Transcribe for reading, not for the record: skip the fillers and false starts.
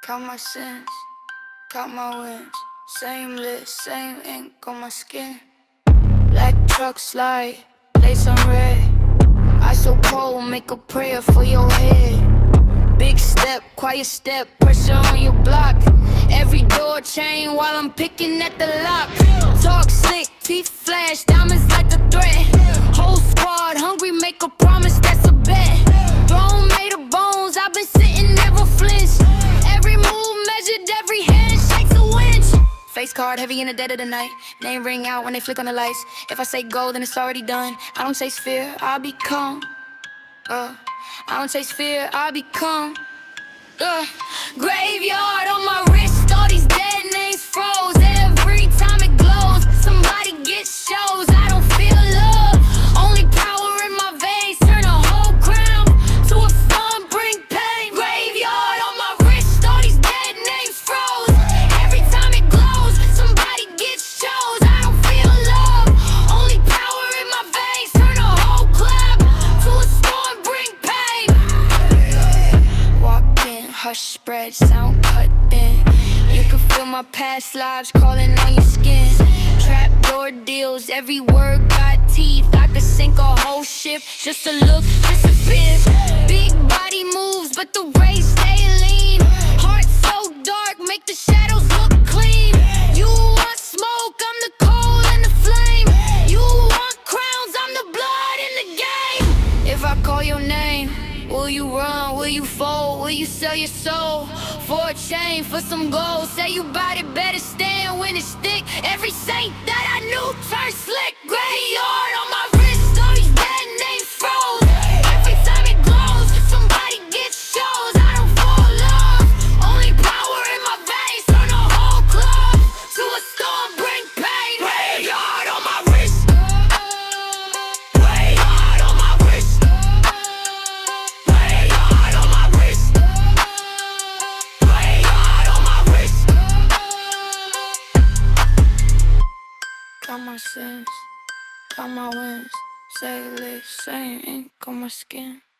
Count my sins, count my wins. Same list, same ink on my skin. Black truck slide, lace on red. I so cold, make a prayer for your head. Big step, quiet step, pressure on your block. Every door chain while I'm picking at the lock. Talk slick, teeth flash, diamonds like a threat. Whole squad hungry, make a promise, that's a bet. Throne made of bones, I've been sitting, never flinch. Every move measured, every hand shakes a winch. Face card heavy in the dead of the night. Name ring out when they flick on the lights. If I say go, then it's already done. I don't chase fear, I become. I don't chase fear, I become. Graveyard on my wrist, all these dead names froze. Every time it glows, somebody gets shows. I don't feel love, only power in my veins. Turn a whole crown to a thumb, bring pain. Graveyard on my wrist, all these dead names froze. Every time it glows, somebody gets shows. I don't feel love, only power in my veins. Turn a whole club to a storm, bring pain. Walk in, hush spread, sound cut thin. You can feel my past lives calling on your skin. Trap door deals, every word got teeth. I could sink a whole ship just to look, disappear. Big body moves, but the rays stay lean. Heart so dark, make the shadows look clean. You want smoke, I'm the coal and the flame. You want crowns, I'm the blood in the game. If I call your name, will you run, will you fold, will you sell your soul for a chain, for some gold? Say you bout it, better stand when it's thick. Every saint that I knew turned slick. Graveyard on my wrist, all these dead names froze. Every time it glows, somebody gets shows. I don't fall love, only power in my veins. Turn a whole club to a storm, bring pain. Graveyard on my wrist, graveyard on my wrist, graveyard on my wrist, graveyard on my wrist. Count my sins, count my wins. Say less, same ink on my skin.